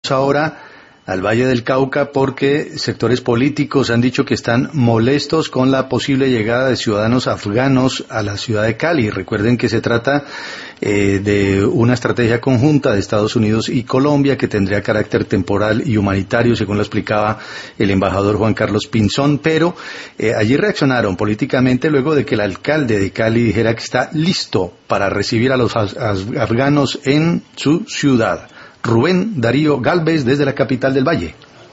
ahora al Valle del Cauca porque sectores políticos han dicho que están molestos con la posible llegada de ciudadanos afganos a la ciudad de Cali. Recuerden que se trata de una estrategia conjunta de Estados Unidos y Colombia que tendría carácter temporal y humanitario, según lo explicaba el embajador Juan Carlos Pinzón, pero allí reaccionaron políticamente luego de que el alcalde de Cali dijera que está listo para recibir a los afganos en su ciudad. Rubén Darío Galvez desde la capital del Valle.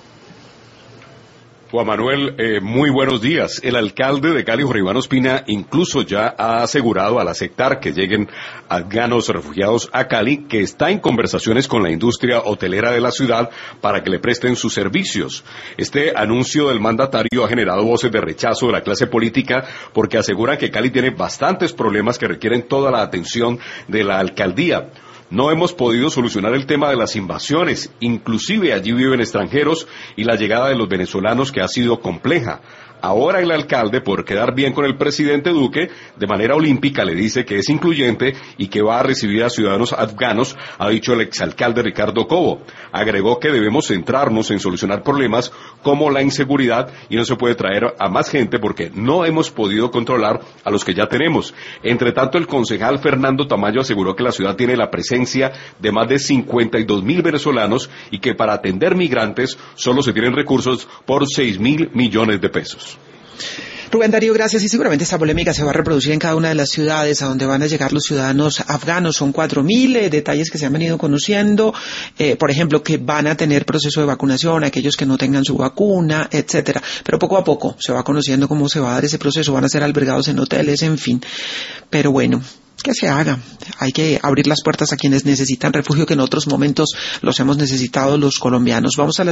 Juan Manuel, muy buenos días. El alcalde de Cali, Jorge Iván Ospina, incluso ya ha asegurado al aceptar que lleguen afganos refugiados a Cali, que está en conversaciones con la industria hotelera de la ciudad para que le presten sus servicios. Este anuncio del mandatario ha generado voces de rechazo de la clase política porque aseguran que Cali tiene bastantes problemas que requieren toda la atención de la alcaldía. No hemos podido solucionar el tema de las invasiones, inclusive allí viven extranjeros y la llegada de los venezolanos que ha sido compleja. Ahora el alcalde, por quedar bien con el presidente Duque, de manera olímpica le dice que es incluyente y que va a recibir a ciudadanos afganos, ha dicho el exalcalde Ricardo Cobo. Agregó que debemos centrarnos en solucionar problemas como la inseguridad y no se puede traer a más gente porque no hemos podido controlar a los que ya tenemos. Entre tanto, el concejal Fernando Tamayo aseguró que la ciudad tiene la presencia de más de 52.000 venezolanos y que para atender migrantes solo se tienen recursos por 6.000 millones de pesos. Rubén Darío, gracias. Y seguramente esta polémica se va a reproducir en cada una de las ciudades a donde van a llegar los ciudadanos afganos. Son 4.000 detalles que se han venido conociendo. Por ejemplo, que van a tener proceso de vacunación, aquellos que no tengan su vacuna, etcétera. Pero poco a poco se va conociendo cómo se va a dar ese proceso. Van a ser albergados en hoteles, en fin. Pero bueno, que se haga. Hay que abrir las puertas a quienes necesitan refugio, que en otros momentos los hemos necesitado los colombianos. Vamos a la